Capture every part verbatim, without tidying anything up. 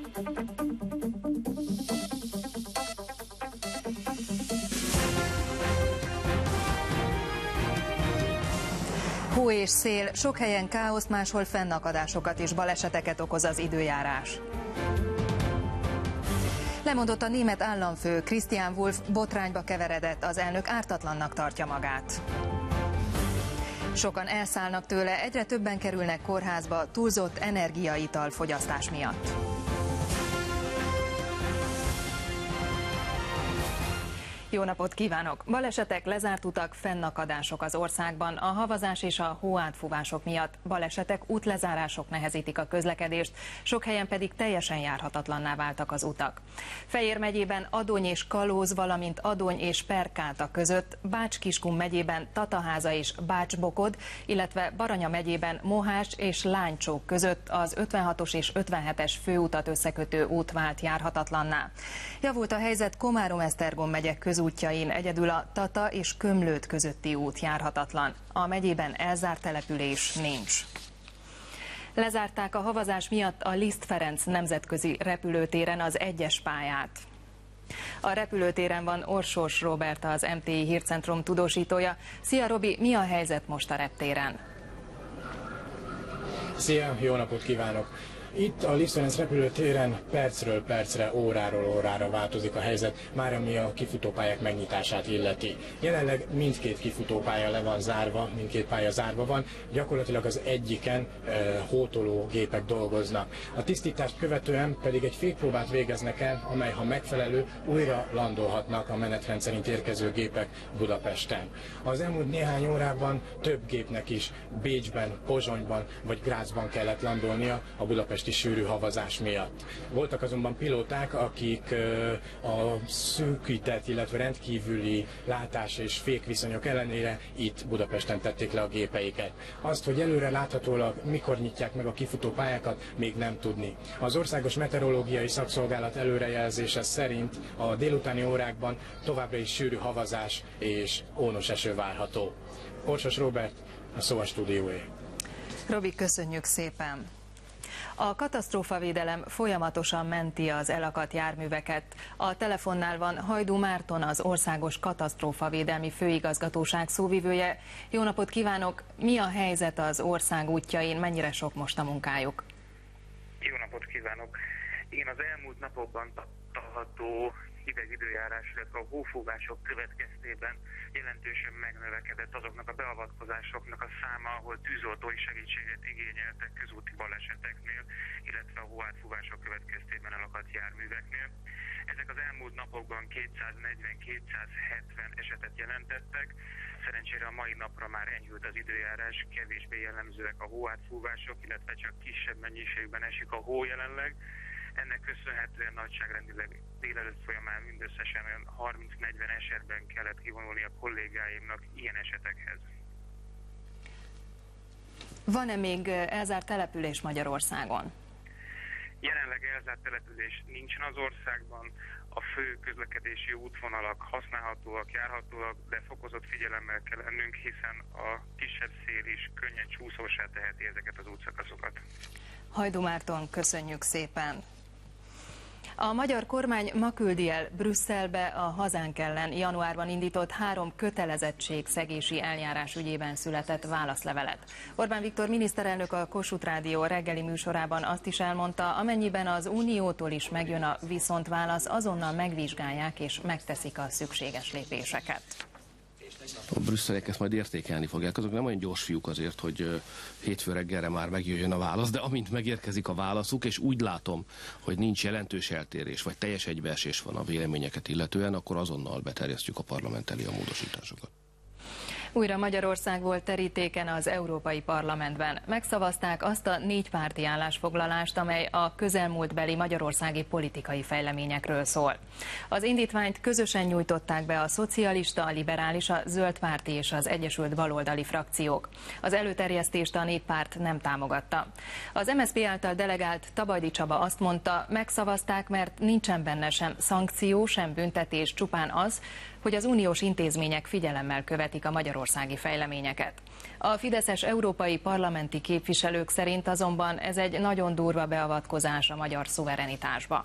Hó és szél, sok helyen káoszt, máshol fennakadásokat és baleseteket okoz az időjárás. Lemondott a német államfő, Christian Wulff botrányba keveredett, az elnök ártatlannak tartja magát. Sokan elszállnak tőle, egyre többen kerülnek kórházba túlzott energiaital fogyasztás miatt. Jó napot kívánok! Balesetek, lezárt utak, fennakadások az országban. A havazás és a hóátfúvások miatt balesetek, útlezárások nehezítik a közlekedést, sok helyen pedig teljesen járhatatlanná váltak az utak. Fejér megyében Adony és Kalóz, valamint Adony és Perkáta között, Bács-Kiskun megyében Tataháza és Bács-Bokod, illetve Baranya megyében Mohás és Lánycsók között az ötvenhatos és ötvenhetes főutat összekötő út vált járhatatlanná. Javult a helyzet Komárom-Esztergom megye közútjain, egyedül a Tata és Kömlőd közötti út járhatatlan. A megyében elzárt település nincs. Lezárták a havazás miatt a Liszt Ferenc nemzetközi repülőtéren az egyes pályát. A repülőtéren van Orsós Róbert, az em té i Hírcentrum tudósítója. Szia Robi, mi a helyzet most a reptéren? Szia, jó napot kívánok! Itt a Liszt Ferenc repülőtéren percről percre, óráról órára változik a helyzet, már ami a kifutópályák megnyitását illeti. Jelenleg mindkét kifutópálya le van zárva, mindkét pálya zárva van, gyakorlatilag az egyiken e, hótoló gépek dolgoznak. A tisztítást követően pedig egy fékpróbát végeznek el, amely ha megfelelő, újra landolhatnak a menetrend szerint érkező gépek Budapesten. Az elmúlt néhány órában több gépnek is Bécsben, Pozsonyban vagy Grazban kellett landolnia a Budapest sűrű havazás miatt. Voltak azonban pilóták, akik a szűkített, illetve rendkívüli látás és fékviszonyok ellenére itt Budapesten tették le a gépeiket. Azt, hogy előre láthatólag mikor nyitják meg a kifutó pályákat, még nem tudni. Az Országos Meteorológiai Szakszolgálat előrejelzése szerint a délutáni órákban továbbra is sűrű havazás és ónos eső várható. Orsós Róbert, a szó a stúdióé. Robi, köszönjük szépen! A katasztrófavédelem folyamatosan menti az elakadt járműveket. A telefonnál van Hajdú Márton, az Országos Katasztrófavédelmi Főigazgatóság szóvivője. Jó napot kívánok! Mi a helyzet az ország útjain? Mennyire sok most a munkájuk? Jó napot kívánok! Igen, az elmúlt napokban tapasztalható hideg időjárás, illetve a hófúvások következtében jelentősen megnövekedett azoknak a beavatkozásoknak a száma, ahol tűzoltói segítséget igényeltek közúti baleseteknél, illetve a hóátfúvások következtében elakadt járműveknél. Ezek az elmúlt napokban kétszáznegyven-kétszázhetven esetet jelentettek. Szerencsére a mai napra már enyhült az időjárás, kevésbé jellemzőek a hóátfúvások, illetve csak kisebb mennyiségben esik a hó jelenleg. Ennek köszönhetően nagyságrendileg délelőtt folyamán mindösszesen olyan harminc-negyven esetben kellett kivonulni a kollégáimnak ilyen esetekhez. Van-e még elzárt település Magyarországon? Jelenleg elzárt település nincsen az országban, a fő közlekedési útvonalak használhatóak, járhatóak, de fokozott figyelemmel kell lennünk, hiszen a kisebb szél is könnyen csúszósá teheti ezeket az útszakaszokat. Hajdú Márton, köszönjük szépen! A magyar kormány ma küldi el Brüsszelbe a hazánk ellen januárban indított három kötelezettségszegési eljárás ügyében született válaszlevelet. Orbán Viktor miniszterelnök a Kossuth Rádió reggeli műsorában azt is elmondta, amennyiben az Uniótól is megjön a viszontválasz, azonnal megvizsgálják és megteszik a szükséges lépéseket. A brüsszeliek ezt majd értékelni fogják. Azok nem olyan gyors fiúk azért, hogy hétfő reggelre már megjöjjön a válasz, de amint megérkezik a válaszuk, és úgy látom, hogy nincs jelentős eltérés, vagy teljes egybeesés van a véleményeket illetően, akkor azonnal beterjesztjük a parlament elé a módosításokat. Újra Magyarország volt terítéken az Európai Parlamentben. Megszavazták azt a négypárti állásfoglalást, amely a közelmúltbeli magyarországi politikai fejleményekről szól. Az indítványt közösen nyújtották be a szocialista, a liberális, a zöld párti és az Egyesült Baloldali frakciók. Az előterjesztést a néppárt nem támogatta. Az em es zé pé által delegált Tabajdi Csaba azt mondta, megszavazták, mert nincsen benne sem szankció, sem büntetés, csupán az, hogy az uniós intézmények figyelemmel követik a Magyarország magyarországi fejleményeket. A fideszes európai parlamenti képviselők szerint azonban ez egy nagyon durva beavatkozás a magyar szuverenitásba.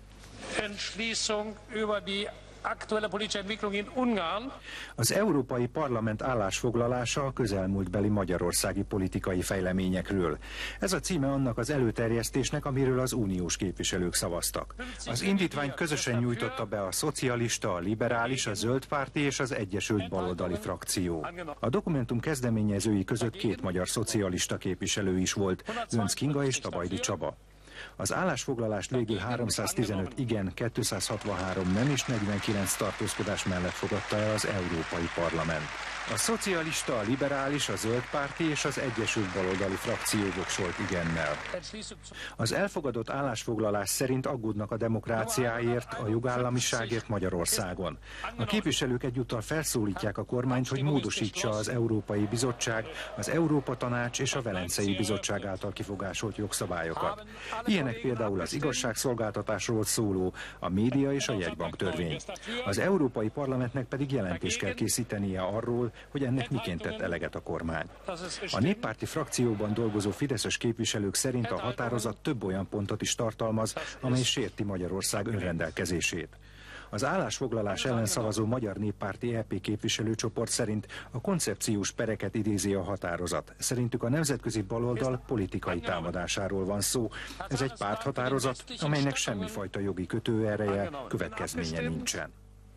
Az Európai Parlament állásfoglalása a közelmúltbeli magyarországi politikai fejleményekről. Ez a címe annak az előterjesztésnek, amiről az uniós képviselők szavaztak. Az indítványt közösen nyújtotta be a szocialista, a liberális, a zöld párti és az egyesült baloldali frakció. A dokumentum kezdeményezői között két magyar szocialista képviselő is volt, Göncz Kinga és Tabajdi Csaba. Az állásfoglalást végül háromszáztizenöt igen, kétszázhatvanhárom nem és negyvenkilenc tartózkodás mellett fogadta el az Európai Parlament. A szocialista, a liberális, a zöld párti és az egyesült baloldali frakció voksolt igennel. Az elfogadott állásfoglalás szerint aggódnak a demokráciáért, a jogállamiságért Magyarországon. A képviselők egyúttal felszólítják a kormányt, hogy módosítsa az Európai Bizottság, az Európa Tanács és a Velencei Bizottság által kifogásolt jogszabályokat. Ilyenek például az igazságszolgáltatásról szóló, a média és a jegybank törvény. Az Európai Parlamentnek pedig jelentést kell készítenie arról, hogy ennek miként tett eleget a kormány. A néppárti frakcióban dolgozó fideszes képviselők szerint a határozat több olyan pontot is tartalmaz, amely sérti Magyarország önrendelkezését. Az állásfoglalás ellen szavazó Magyar Néppárti é pé képviselőcsoport szerint a koncepciós pereket idézi a határozat. Szerintük a nemzetközi baloldal politikai támadásáról van szó. Ez egy párthatározat, amelynek semmifajta jogi kötőereje, következménye nincsen.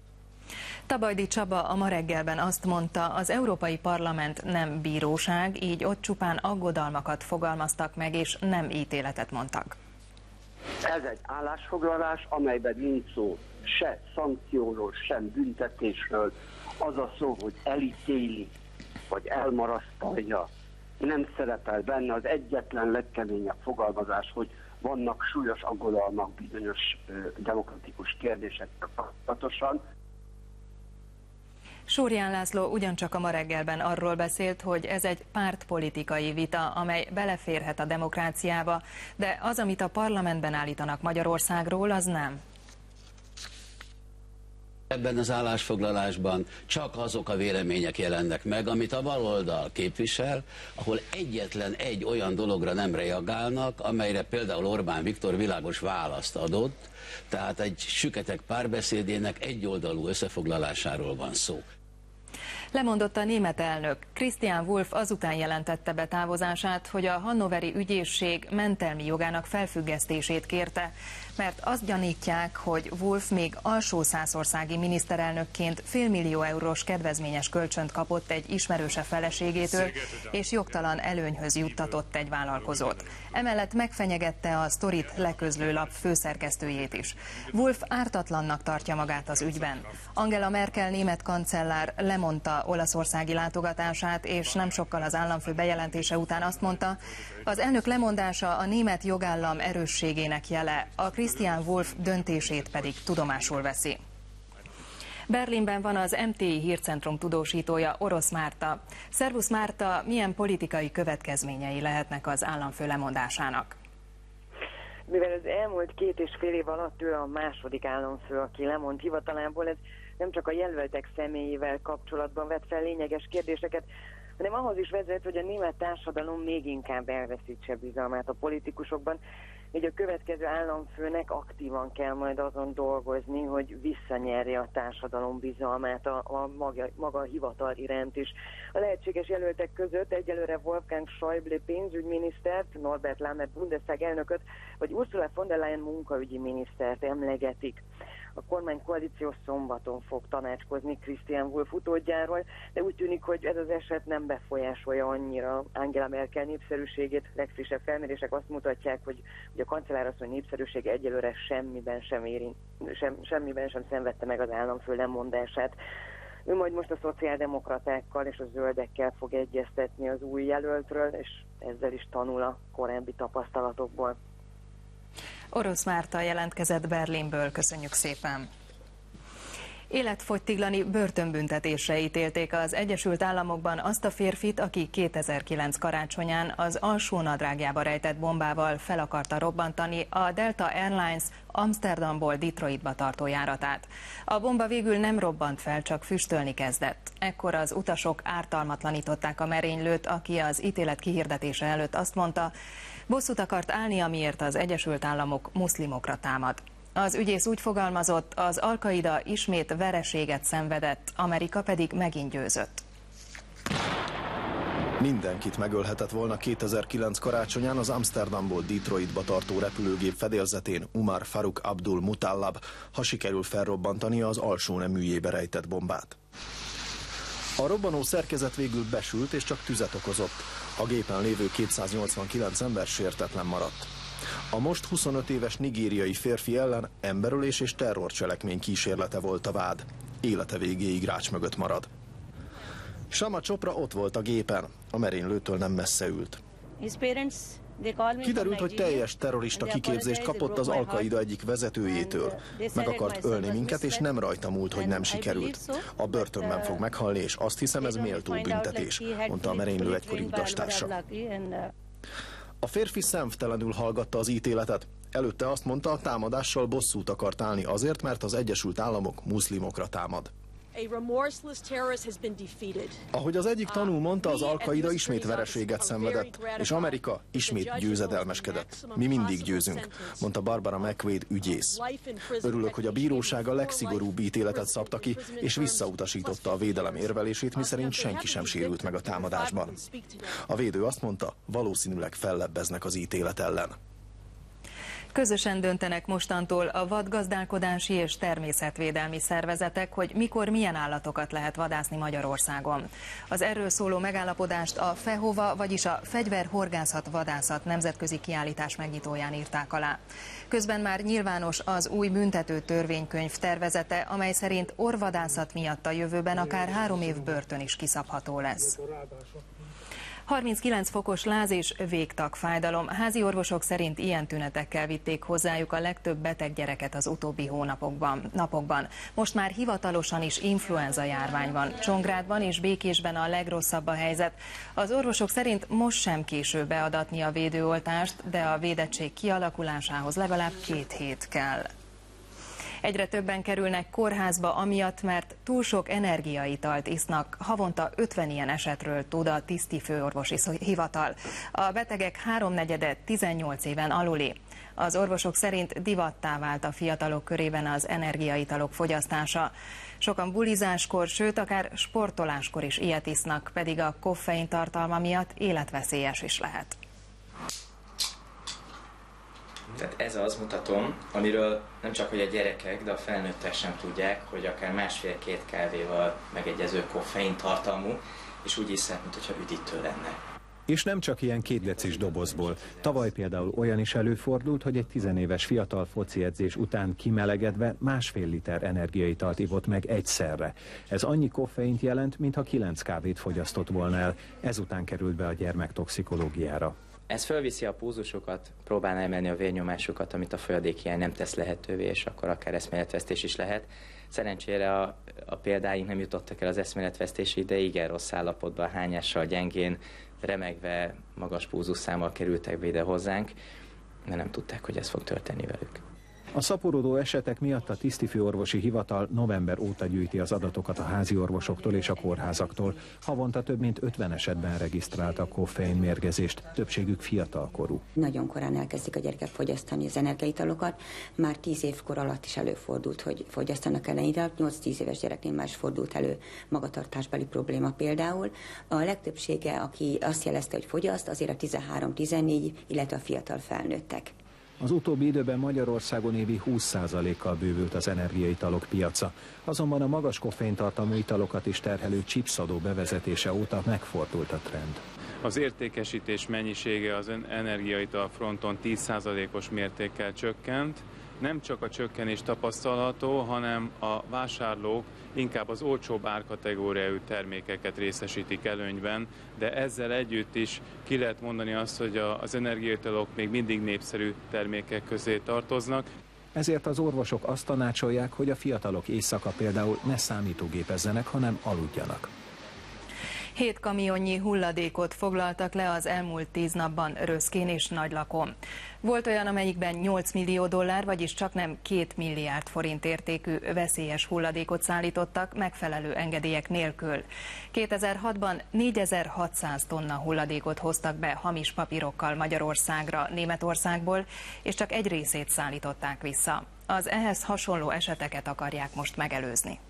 Tabajdi Csaba a Ma reggelben azt mondta, az Európai Parlament nem bíróság, így ott csupán aggodalmakat fogalmaztak meg, és nem ítéletet mondtak. Ez egy állásfoglalás, amelyben nincs szó se szankcióról, sem büntetésről. Az a szó, hogy elítéli, vagy elmarasztalja. Nem szerepel benne az egyetlen legkeményebb fogalmazás, hogy vannak súlyos aggodalmak bizonyos demokratikus kérdésekkel kapcsolatosan. Súrján László ugyancsak a Ma reggelben arról beszélt, hogy ez egy pártpolitikai vita, amely beleférhet a demokráciába, de az, amit a parlamentben állítanak Magyarországról, az nem. Ebben az állásfoglalásban csak azok a vélemények jelennek meg, amit a baloldal képvisel, ahol egyetlen egy olyan dologra nem reagálnak, amelyre például Orbán Viktor világos választ adott, tehát egy süketek párbeszédének egyoldalú összefoglalásáról van szó. Lemondott a német elnök. Christian Wulff azután jelentette be távozását, hogy a hannoveri ügyészség mentelmi jogának felfüggesztését kérte, mert azt gyanítják, hogy Wulff még alsó szászországi miniszterelnökként félmillió eurós kedvezményes kölcsönt kapott egy ismerőse feleségétől, és jogtalan előnyhöz juttatott egy vállalkozót. Emellett megfenyegette a Sztorit leközlő lap főszerkesztőjét is. Wulff ártatlannak tartja magát az ügyben. Angela Merkel német kancellár lemondta olaszországi látogatását, és nem sokkal az államfő bejelentése után azt mondta, az elnök lemondása a német jogállam erősségének jele, a Christian Wulff döntését pedig tudomásul veszi. Berlinben van az em té i hírcentrum tudósítója, Orosz Márta. Szervusz Márta, milyen politikai következményei lehetnek az államfő lemondásának? Mivel az elmúlt két és fél év alatt ő a második államfő, aki lemond hivatalából, ez nem csak a jelöltek személyével kapcsolatban vet fel lényeges kérdéseket, hanem ahhoz is vezet, hogy a német társadalom még inkább elveszítse bizalmát a politikusokban, így a következő államfőnek aktívan kell majd azon dolgozni, hogy visszanyerje a társadalom bizalmát a, a maga, maga a hivatal iránt is. A lehetséges jelöltek között egyelőre Wolfgang Schäuble pénzügyminisztert, Norbert Lammert Bundestag elnököt, vagy Ursula von der Leyen munkaügyi minisztert emlegetik. A kormánykoalíció szombaton fog tanácskozni Christian Wulff utódjáról, de úgy tűnik, hogy ez az eset nem befolyásolja annyira Angela Merkel népszerűségét. Legfrissebb felmérések azt mutatják, hogy, hogy a kancellárasszony népszerűsége egyelőre semmiben sem, érint, sem, semmiben sem szenvedte meg az államfő lemondását. Ő majd most a szociáldemokratákkal és a zöldekkel fog egyeztetni az új jelöltről, és ezzel is tanul a korábbi tapasztalatokból. Orosz Márta jelentkezett Berlinből, köszönjük szépen! Életfogytiglani börtönbüntetésre ítélték az Egyesült Államokban azt a férfit, aki kétezer-kilenc karácsonyán az alsó nadrágjába rejtett bombával fel akarta robbantani a Delta Airlines Amsterdamból Detroitba tartó járatát. A bomba végül nem robbant fel, csak füstölni kezdett. Ekkor az utasok ártalmatlanították a merénylőt, aki az ítélet kihirdetése előtt azt mondta, bosszút akart állni, amiért az Egyesült Államok muszlimokra támad. Az ügyész úgy fogalmazott, az Al-Qaida ismét vereséget szenvedett, Amerika pedig megint győzött. Mindenkit megölhetett volna kétezer-kilenc karácsonyán az Amsterdamból Detroitba tartó repülőgép fedélzetén Umar Farouk Abdul Mutallab, ha sikerül felrobbantania az alsó neműjébe rejtett bombát. A robbanó szerkezet végül besült és csak tüzet okozott. A gépen lévő kétszáznyolcvankilenc ember sértetlen maradt. A most huszonöt éves nigériai férfi ellen emberölés és terrorcselekmény kísérlete volt a vád. Élete végéig rács mögött marad. Shama Chopra ott volt a gépen, a merénylőtől nem messze ült. Kiderült, hogy teljes terrorista kiképzést kapott az Al-Qaida egyik vezetőjétől. Meg akart ölni minket, és nem rajta múlt, hogy nem sikerült. A börtönben fog meghalni, és azt hiszem, ez méltó büntetés, mondta a merénylő egykori utastársa. A férfi szemtelenül hallgatta az ítéletet. Előtte azt mondta, a támadással bosszút akart állni azért, mert az Egyesült Államok muszlimokra támad. Ahogy az egyik tanú mondta, az Al-Qaida ismét vereséget szenvedett, és Amerika ismét győzedelmeskedett. Mi mindig győzünk, mondta Barbara McQuaid ügyész. Örülök, hogy a bíróság a legszigorúbb ítéletet szabta ki, és visszautasította a védelem érvelését, miszerint senki sem sérült meg a támadásban. A védő azt mondta, valószínűleg fellebbeznek az ítélet ellen. Közösen döntenek mostantól a vadgazdálkodási és természetvédelmi szervezetek, hogy mikor milyen állatokat lehet vadászni Magyarországon. Az erről szóló megállapodást a FEHOVA, vagyis a Fegyverhorgászat Vadászat nemzetközi kiállítás megnyitóján írták alá. Közben már nyilvános az új büntető törvénykönyv tervezete, amely szerint orvadászat miatt a jövőben akár három év börtön is kiszabható lesz. harminckilenc fokos láz és végtagfájdalom. Házi orvosok szerint ilyen tünetekkel vitték hozzájuk a legtöbb beteg gyereket az utóbbi hónapokban. Napokban. Most már hivatalosan is influenza járvány van. Csongrádban és Békésben a legrosszabb a helyzet. Az orvosok szerint most sem késő beadatni a védőoltást, de a védettség kialakulásához legalább két hét kell. Egyre többen kerülnek kórházba amiatt, mert túl sok energiaitalt isznak. Havonta ötven ilyen esetről tud a Tiszti főorvosi hivatal. A betegek háromnegyede tizennyolc éven aluli. Az orvosok szerint divattá vált a fiatalok körében az energiaitalok fogyasztása. Sokan bulizáskor, sőt akár sportoláskor is ilyet isznak, pedig a koffein tartalma miatt életveszélyes is lehet. Tehát ez az mutatom, amiről nem csak hogy a gyerekek, de a felnőttek sem tudják, hogy akár másfél-két kávéval megegyező koffein tartalmú, és úgy iszák, mintha üdítő lenne. És nem csak ilyen két decis dobozból. Tavaly például olyan is előfordult, hogy egy tizenéves fiatal fociedzés után kimelegedve másfél liter energiaitalt ivott meg egyszerre. Ez annyi koffeint jelent, mintha kilenc kávét fogyasztott volna el. Ezután került be a gyermektoxikológiára. Ez fölviszi a pulzusokat, próbálná emelni a vérnyomásukat, amit a folyadékhiány nem tesz lehetővé, és akkor akár eszméletvesztés is lehet. Szerencsére a, a példáink nem jutottak el az eszméletvesztési, de igen rossz állapotban, hányással, gyengén, remegve, magas pulzusszámmal kerültek be ide hozzánk, de nem tudták, hogy ez fog történni velük. A szaporodó esetek miatt a Tiszti főorvosi hivatal november óta gyűjti az adatokat a házi orvosoktól és a kórházaktól. Havonta több mint ötven esetben regisztráltak koffeinmérgezést, többségük fiatalkorú. Nagyon korán elkezdik a gyerekek fogyasztani az energiaitalokat. Már tíz évkor alatt is előfordult, hogy fogyasztanak ellenitalt. nyolc-tíz éves gyereknél már is fordult elő magatartásbeli probléma például. A legtöbbsége, aki azt jelezte, hogy fogyaszt, azért a tizenhárom-tizennégy, illetve a fiatal felnőttek. Az utóbbi időben Magyarországon évi húsz százalékkal bővült az energiaitalok piaca. Azonban a magas koffeintartalmú italokat is terhelő chipsadó bevezetése óta megfordult a trend. Az értékesítés mennyisége az energiaital fronton tíz százalékos mértékkel csökkent. Nem csak a csökkenés tapasztalható, hanem a vásárlók inkább az olcsóbb árkategóriájú termékeket részesítik előnyben, de ezzel együtt is ki lehet mondani azt, hogy az energiaitalok még mindig népszerű termékek közé tartoznak. Ezért az orvosok azt tanácsolják, hogy a fiatalok éjszaka például ne számítógépezzenek, hanem aludjanak. Hét kamionnyi hulladékot foglaltak le az elmúlt tíz napban Röszkén és Nagylakon. Volt olyan, amelyikben nyolc millió dollár, vagyis csaknem két milliárd forint értékű veszélyes hulladékot szállítottak megfelelő engedélyek nélkül. kétezer-hatban négyezer-hatszáz tonna hulladékot hoztak be hamis papírokkal Magyarországra, Németországból, és csak egy részét szállították vissza. Az ehhez hasonló eseteket akarják most megelőzni.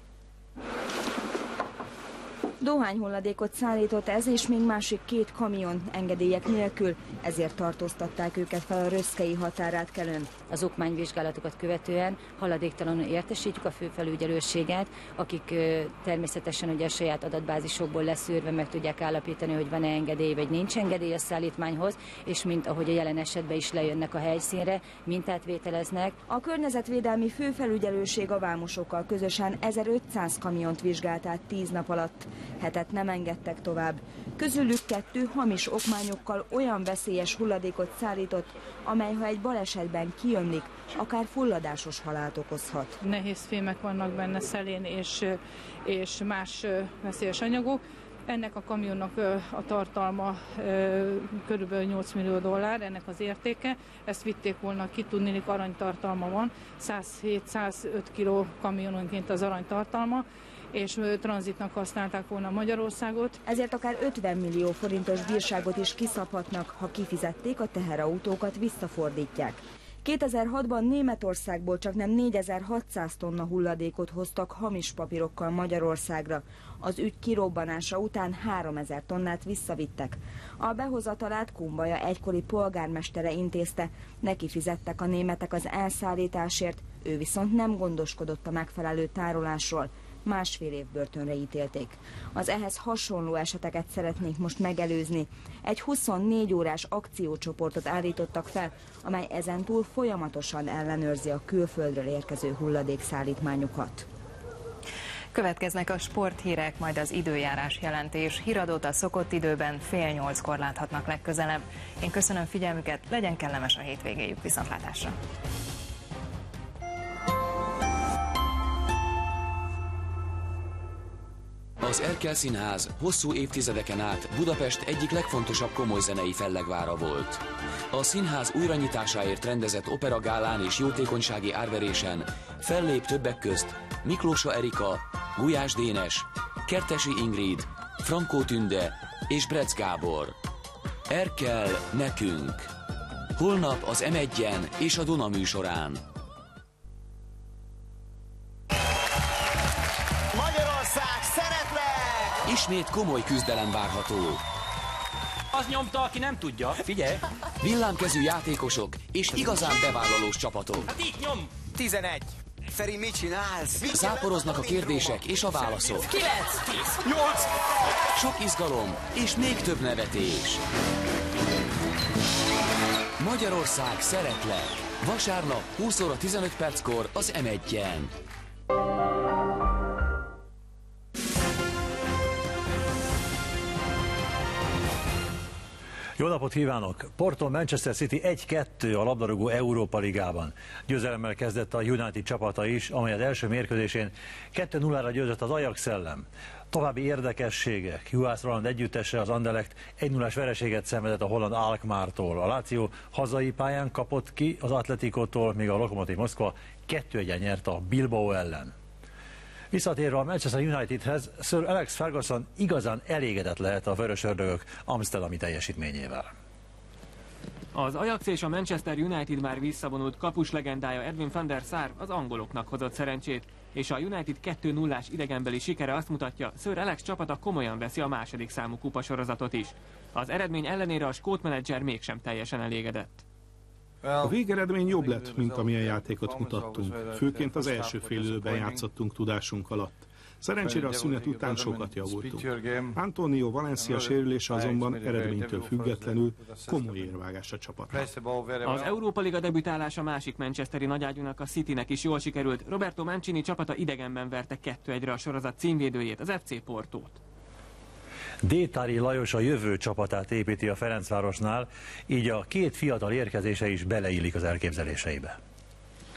Dohányhulladékot szállított ez és még másik két kamion engedélyek nélkül, ezért tartóztatták őket fel a röszkei határátkelőn. Az okmányvizsgálatokat követően haladéktalanul értesítjük a főfelügyelőséget, akik természetesen ugye a saját adatbázisokból leszűrve meg tudják állapítani, hogy van-e engedély vagy nincs engedély a szállítmányhoz, és mint ahogy a jelen esetben is lejönnek a helyszínre, mintát vételeznek. A környezetvédelmi főfelügyelőség a vámosokkal közösen ezerötszáz kamiont vizsgált át tíz nap alatt. Hetet nem engedtek tovább. Közülük kettő hamis okmányokkal olyan veszélyes hulladékot szállított, amely ha egy balesetben kiömlik, akár fulladásos halált okozhat. Nehéz fémek vannak benne, szelén és, és más veszélyes anyagok. Ennek a kamionnak a tartalma körülbelül nyolc millió dollár, ennek az értéke. Ezt vitték volna ki, tudniillik aranytartalma van, száz hét száz öt kiló kamiononként az aranytartalma, és tranzitnak használták volna Magyarországot. Ezért akár ötven millió forintos bírságot is kiszabhatnak, ha kifizették, a teherautókat visszafordítják. kétezer-hatban Németországból csaknem négyezer-hatszáz tonna hulladékot hoztak hamis papírokkal Magyarországra. Az ügy kirobbanása után háromezer tonnát visszavittek. A behozatalát Kumbaja egykori polgármestere intézte, neki fizettek a németek az elszállításért, ő viszont nem gondoskodott a megfelelő tárolásról. Másfél év börtönre ítélték. Az ehhez hasonló eseteket szeretnék most megelőzni. Egy huszonnégy órás akciócsoportot állítottak fel, amely ezentúl folyamatosan ellenőrzi a külföldről érkező hulladékszállítmányokat. Következnek a sporthírek, majd az időjárás jelentés. Híradót a szokott időben fél nyolckor láthatnak legközelebb. Én köszönöm figyelmüket, legyen kellemes a hétvégéjük, viszontlátásra! Az Erkel Színház hosszú évtizedeken át Budapest egyik legfontosabb komolyzenei fellegvára volt. A színház újranyitásáért rendezett operagálán és jótékonysági árverésen fellép többek közt Miklósa Erika, Gulyás Dénes, Kertesi Ingrid, Frankó Tünde és Brecz Gábor. Erkel nekünk! Holnap az em egyen és a Duna műsorán. Magyarország, szeretlek! Ismét komoly küzdelem várható. Az nyomta, aki nem tudja. Figyelj! Villámkezű játékosok és igazán bevállalós csapatok. Hát így nyom! tizenegy. Feri, mit csinálsz? Záporoznak a kérdések és a válaszok. kilenc, tíz, nyolc. Sok izgalom és még több nevetés. Magyarország, szeretlek! Vasárnap húsz óra tizenöt perckor az em egyen. Jó napot kívánok! Porto Manchester City egy kettő a labdarúgó Európa Ligában. Győzelemmel kezdett a United csapata is, amely az első mérkőzésén kettő nullára győzött az Ajax ellen. További érdekességek. Juhász Roland együttese, az Anderlecht egy nullás vereséget szenvedett a holland Alkmaartól. A Lazio hazai pályán kapott ki az Atleticótól, míg a Lokomotív Moszkva kettő egyen nyert a Bilbao ellen. Visszatérve a Manchester Unitedhez, Sir Alex Ferguson igazán elégedett lehet a vörösördögök amsterdami teljesítményével. Az Ajax és a Manchester United már visszavonult kapus legendája Edwin van der Sar az angoloknak hozott szerencsét, és a United kettő nullás idegenbeli sikere azt mutatja, Sir Alex csapata komolyan veszi a második számú kupasorozatot is. Az eredmény ellenére a skót menedzser mégsem teljesen elégedett. A végeredmény jobb lett, mint amilyen játékot mutattunk. Főként az első fél időben játszottunk tudásunk alatt. Szerencsére a szünet után sokat javultunk. Antonio Valencia sérülése azonban eredménytől függetlenül komoly érvágás a csapatnak. Az Európa Liga debütálása másik manchesteri nagyágyúnak, a Citynek is jól sikerült. Roberto Mancini csapata idegenben verte kettő egyre a sorozat címvédőjét, az ef cé Portót. Détári Lajos a jövő csapatát építi a Ferencvárosnál, így a két fiatal érkezése is beleillik az elképzeléseibe.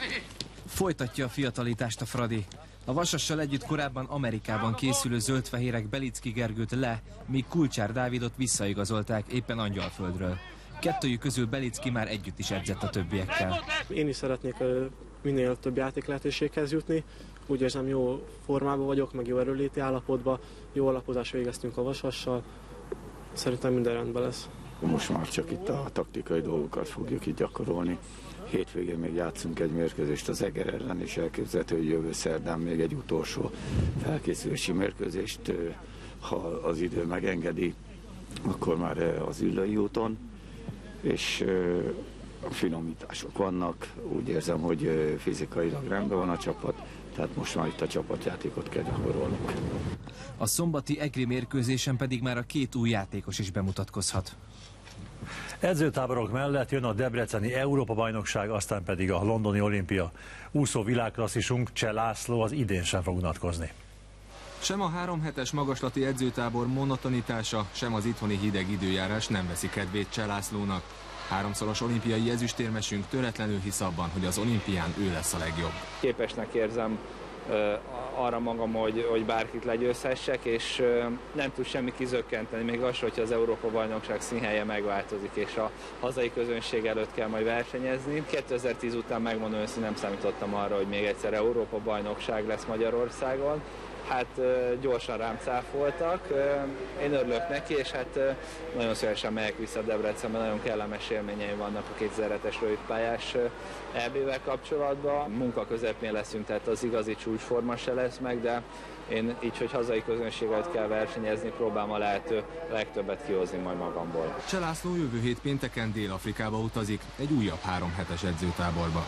Folytatja a fiatalítást a Fradi. A Vasassal együtt korábban Amerikában készülő zöldfehérek Belicki Gergőt le, míg Kulcsár Dávidot visszaigazolták éppen Angyalföldről. Kettőjük közül Belicki már együtt is edzett a többiekkel. Én is szeretnék minél több játék lehetőséghez jutni. Úgy érzem, jó formában vagyok, meg jó erőléti állapotban. Jó alapozást végeztünk a Vasassal. Szerintem minden rendben lesz. Most már csak itt a taktikai dolgokat fogjuk itt gyakorolni. Hétvégén még játszunk egy mérkőzést az Eger ellen, és elképzelhető, hogy jövő szerdán még egy utolsó felkészülési mérkőzést, ha az idő megengedi, akkor már az Üllői úton, és finomítások vannak. Úgy érzem, hogy fizikailag rendben van a csapat, tehát most már itt a csapatjátékot kell gyakorolnunk. A szombati egri mérkőzésen pedig már a két új játékos is bemutatkozhat. Edzőtáborok mellett jön a debreceni Európa-bajnokság, aztán pedig a londoni olimpia. Úszó világklasszisunk Cseh László az idén sem fog unatkozni. Sem a három hetes magaslati edzőtábor monotonitása, sem az itthoni hideg időjárás nem veszi kedvét Cseh Lászlónak. Háromszoros olimpiai ezüstérmesünk töretlenül hisz abban, hogy az olimpián ő lesz a legjobb. Képesnek érzem arra magam, hogy, hogy bárkit legyőzhessek, és nem tud semmi kizökkenteni, még az, hogyha az Európa-bajnokság színhelye megváltozik, és a hazai közönség előtt kell majd versenyezni. kétezer-tíz után megmondom őszintén, nem számítottam arra, hogy még egyszer Európa-bajnokság lesz Magyarországon. Hát gyorsan rám cáfoltak, én örülök neki, és hát nagyon szívesen megyek vissza Debrecenbe, nagyon kellemes élményeim vannak a kétezer-hetes rövidpályás é bével kapcsolatban. Munka közepén leszünk, tehát az igazi csúcsforma se lesz meg, de én így, hogy hazai közönséget kell versenyezni, próbálom a lehető legtöbbet kihozni majd magamból. Cseh László jövő hét pénteken Dél-Afrikába utazik, egy újabb három hetes edzőtáborba.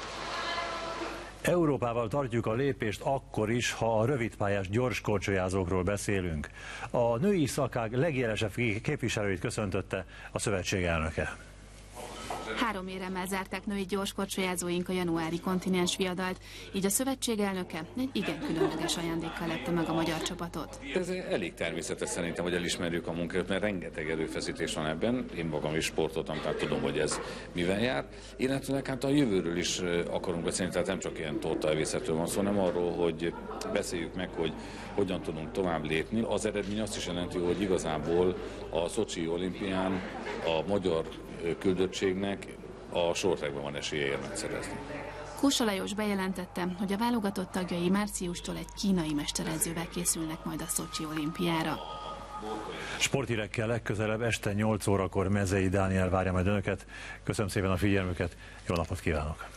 Európával tartjuk a lépést akkor is, ha a rövidpályás gyorskorcsolyázókról beszélünk. A női szakág legjelesebb képviselőit köszöntötte a szövetség elnöke. Három éremmel zárták női gyorskorcsolyázóink a januári kontinens viadalt, így a szövetség elnöke egy igen különleges ajándékkal lepte meg a magyar csapatot. Ez elég természetes szerintem, hogy elismerjük a munkát, mert rengeteg erőfeszítés van ebben. Én magam is sportoltam, tehát tudom, hogy ez mivel jár. Illetőleg hát a jövőről is akarunk beszélni, tehát nem csak ilyen tortaevészetről van szó, hanem arról, hogy beszéljük meg, hogy hogyan tudunk tovább lépni. Az eredmény azt is jelenti, hogy igazából a Szocsi olimpián a magyar küldöttségnek a sortrágban van esélye érmet szerezni. Kósa Lajos bejelentette, hogy a válogatott tagjai márciustól egy kínai mesteredzővel készülnek majd a Szocsi olimpiára. Sporthírekkel legközelebb este nyolc órakor Mezei Dániel várja majd önöket. Köszönöm szépen a figyelmüket, jó napot kívánok!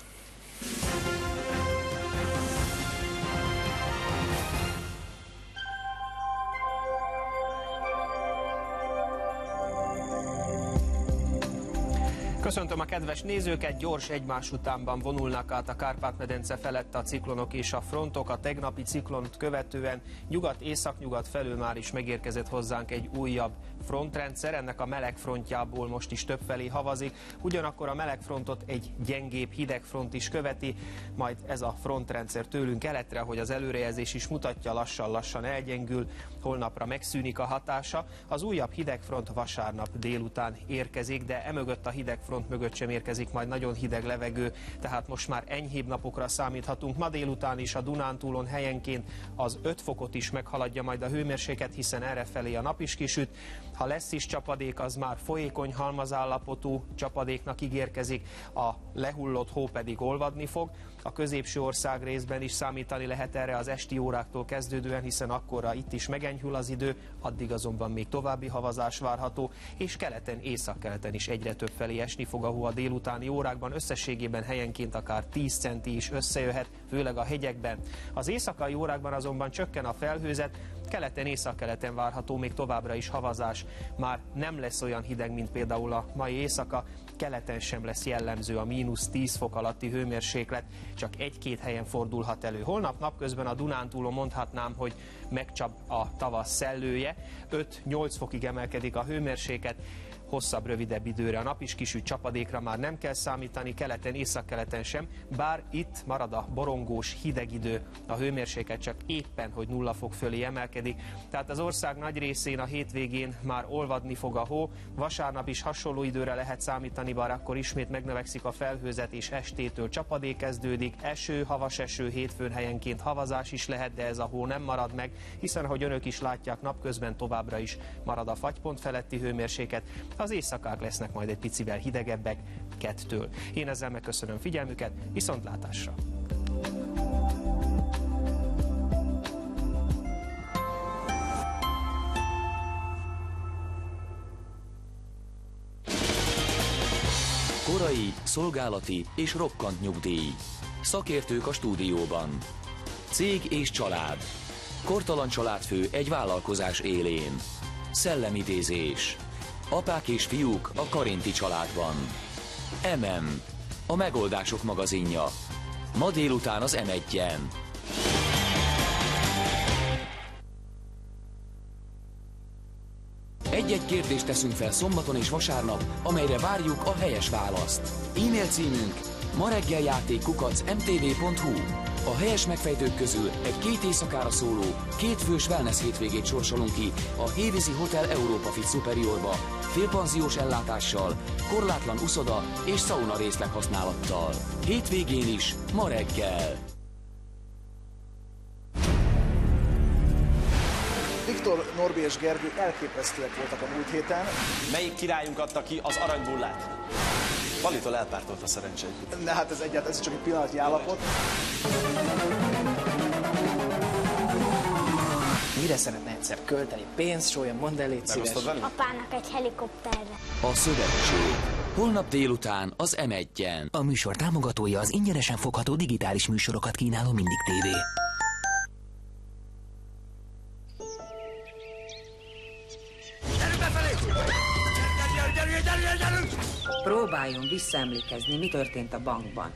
Köszöntöm a kedves nézőket, gyors egymás utánban vonulnak át a Kárpát-medence felett a ciklonok és a frontok. A tegnapi ciklont követően nyugat-északnyugat felől már is megérkezett hozzánk egy újabb frontrendszer, ennek a meleg frontjából most is többfelé havazik, ugyanakkor a meleg frontot egy gyengébb hideg front is követi, majd ez a frontrendszer tőlünk keletre, hogy az előrejelzés is mutatja, lassan-lassan elgyengül, holnapra megszűnik a hatása. Az újabb hidegfront vasárnap délután érkezik, de emögött a hidegfront mögött sem érkezik majd nagyon hideg levegő, tehát most már enyhébb napokra számíthatunk. Ma délután is a Dunántúlon helyenként az öt fokot is meghaladja majd a hőmérséklet, hiszen errefelé a nap is kisüt. Ha lesz is csapadék, az már folyékony halmazállapotú csapadéknak ígérkezik, a lehullott hó pedig olvadni fog. A középső ország részben is számítani lehet erre az esti óráktól kezdődően, hiszen akkorra itt is megenyhül az idő, addig azonban még további havazás várható, és keleten, északkeleten is egyre több felé esni fog a hó a délutáni órákban, összességében helyenként akár tíz centi is összejöhet, főleg a hegyekben. Az éjszakai órákban azonban csökken a felhőzet, keleten, északkeleten várható még továbbra is havazás. Már nem lesz olyan hideg, mint például a mai éjszaka, keleten sem lesz jellemző a mínusz tíz fok alatti hőmérséklet, csak egy-két helyen fordulhat elő. Holnap napközben a Dunántúlon mondhatnám, hogy megcsap a tavasz szellője, öt-nyolc fokig emelkedik a hőmérséklet, hosszabb, rövidebb időre. A nap is kisüt, csapadékra már nem kell számítani, keleten, északkeleten sem, bár itt marad a borongós, hideg idő, a hőmérséklet csak éppen, hogy nulla fok fölé emelkedik, tehát az ország nagy részén a hétvégén már olvadni fog a hó, vasárnap is hasonló időre lehet számítani, bár akkor ismét megnövekszik a felhőzet, és estétől csapadék kezdődik, eső, havas eső, hétfőn helyenként havazás is lehet, de ez a hó nem marad meg, hiszen ahogy önök is látják, napközben továbbra is marad a fagypont feletti hőmérséklet, az éjszakák lesznek majd egy picivel hidegebbek, kettől. Én ezzel megköszönöm figyelmüket, viszontlátásra! Korai, szolgálati és rokkant nyugdíj. Szakértők a stúdióban. Cég és család. Kortalan családfő egy vállalkozás élén. Szellemidézés. Apák és fiúk a Karinti családban. em em. A megoldások magazinja. Ma délután az em egyen. Egy-egy kérdést teszünk fel szombaton és vasárnap, amelyre várjuk a helyes választ. E-mail címünk mareggeljáték kukac em té vé pont hu. A helyes megfejtők közül egy két éjszakára szóló, két fős wellness hétvégét sorsolunk ki a Hévízi Hotel Europa Fit Superiorba, félpanziós ellátással, korlátlan uszoda és szauna részleg használattal. Hétvégén is, ma reggel. Viktor, Norbi és Gergő elképesztőek voltak a múlt héten. Melyik királyunk adta ki az aranybullát? Valitól elpártolt a szerencsét. De hát ez egyáltalán, ez csak egy pillanatnyi állapot. Mire szeretne egyszer költeni? Pénzt, sólyan, mondd el, légy szíves. Apának egy helikopterre. A Szövetség. Holnap délután az em egyen. A műsor támogatója az ingyenesen fogható digitális műsorokat kínáló Mindig té vé. Próbáljon visszaemlékezni, mi történt a bankban.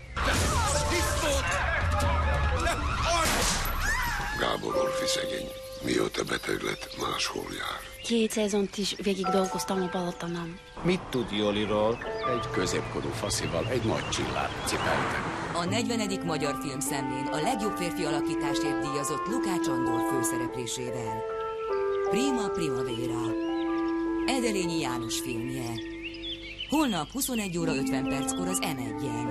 Gábor Orfi szegény, mióta beteg lett, máshol jár. Két szezont is végig dolgoztam a Balatonán. Mit tud Joliról? Egy középkorú faszival egy nagy csillát cipelte. A negyvenedik Magyar Filmszemlén a legjobb férfi alakításért díjazott Lukács Andor főszereplésével. Prima Primavera. Edelényi János filmje. Holnap huszonegy óra ötven perckor az em egyen.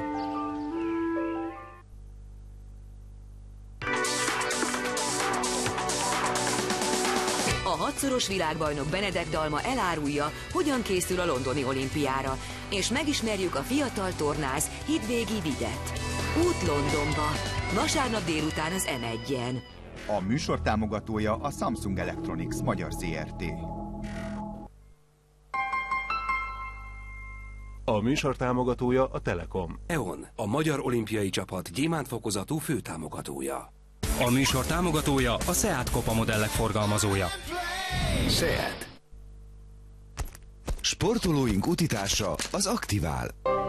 A hatszoros világbajnok Benedek Dalma elárulja, hogyan készül a londoni olimpiára, és megismerjük a fiatal tornász Hidvégi Videt. Út Londonba. Vasárnap délután az em egyen. A műsor támogatója a Samsung Electronics Magyar zé er té. A műsor támogatója a Telekom. é o en, a Magyar Olimpiai Csapat gyémántfokozatú főtámogatója. A műsor támogatója a SEAT Copa modellek forgalmazója. SEAT. Sportolóink utitársa az Aktivál.